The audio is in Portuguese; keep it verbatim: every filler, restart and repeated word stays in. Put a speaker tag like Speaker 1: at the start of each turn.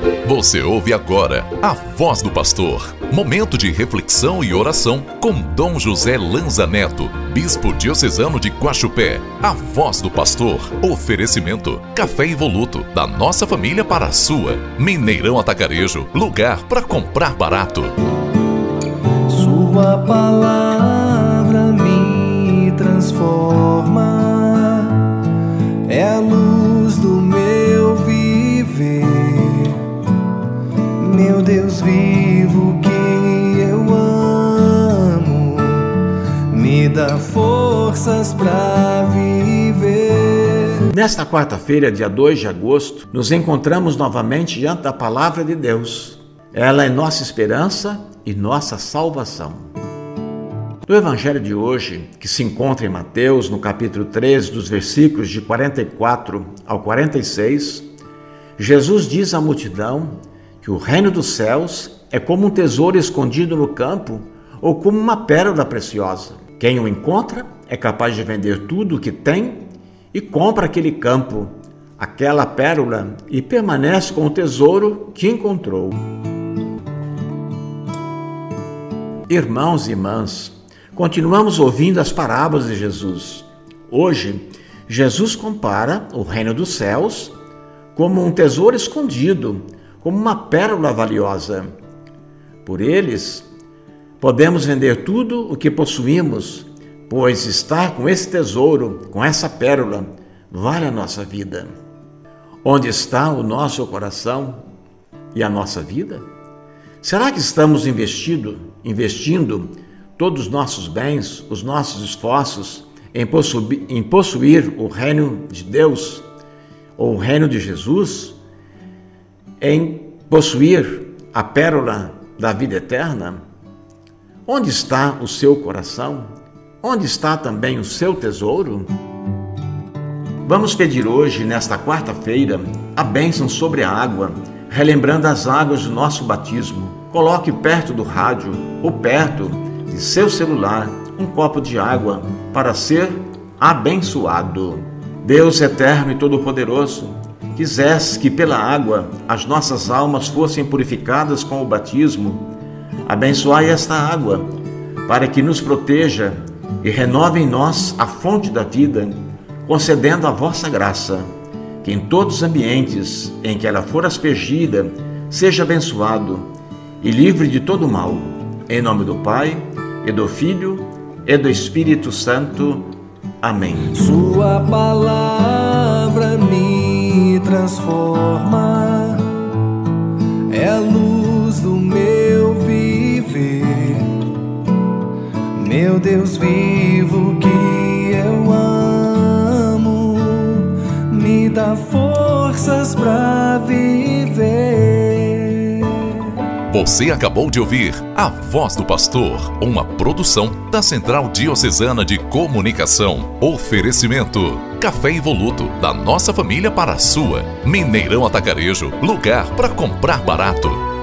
Speaker 1: Você ouve agora a Voz do Pastor, momento de reflexão e oração com Dom José Lanza Neto, Bispo Diocesano de Guaxupé. A Voz do Pastor, oferecimento, café Evoluto, da nossa família para a sua. Mineirão Atacarejo, lugar para comprar barato.
Speaker 2: Sua palavra me transforma, é a luz do meu viver. Meu Deus vivo que eu amo, me dá forças pra viver.
Speaker 3: Nesta quarta-feira, dia dois de agosto, nos encontramos novamente diante da Palavra de Deus. Ela é nossa esperança e nossa salvação. No Evangelho de hoje, que se encontra em Mateus, no capítulo treze, dos versículos de quarenta e quatro ao quarenta e seis, Jesus diz à multidão que o reino dos céus é como um tesouro escondido no campo ou como uma pérola preciosa. Quem o encontra é capaz de vender tudo o que tem e compra aquele campo, aquela pérola, e permanece com o tesouro que encontrou. Irmãos e irmãs, continuamos ouvindo as parábolas de Jesus. Hoje, Jesus compara o reino dos céus como um tesouro escondido, como uma pérola valiosa. Por eles, podemos vender tudo o que possuímos, pois estar com esse tesouro, com essa pérola, vale a nossa vida. Onde está o nosso coração e a nossa vida? Será que estamos investindo, investindo todos os nossos bens, os nossos esforços em possuir, em possuir o reino de Deus, ou o reino de Jesus, em possuir a pérola da vida eterna? Onde está o seu coração? Onde está também o seu tesouro? Vamos pedir hoje, nesta quarta-feira, a bênção sobre a água, relembrando as águas do nosso batismo. Coloque perto do rádio ou perto de seu celular um copo de água para ser abençoado. Deus eterno e todo-poderoso, quisesse que pela água as nossas almas fossem purificadas com o batismo, abençoai esta água para que nos proteja e renove em nós a fonte da vida, concedendo a vossa graça, que em todos os ambientes em que ela for aspergida, seja abençoado e livre de todo mal. Em nome do Pai, e do Filho, e do Espírito Santo. Amém.
Speaker 2: Sua palavra me transforma, é a luz do meu viver. Meu Deus vivo que eu amo, me dá forças pra viver.
Speaker 1: Você acabou de ouvir A Voz do Pastor, uma produção da Central Diocesana de Comunicação. Oferecimento, café Evoluto, da nossa família para a sua. Mineirão Atacarejo, lugar para comprar barato.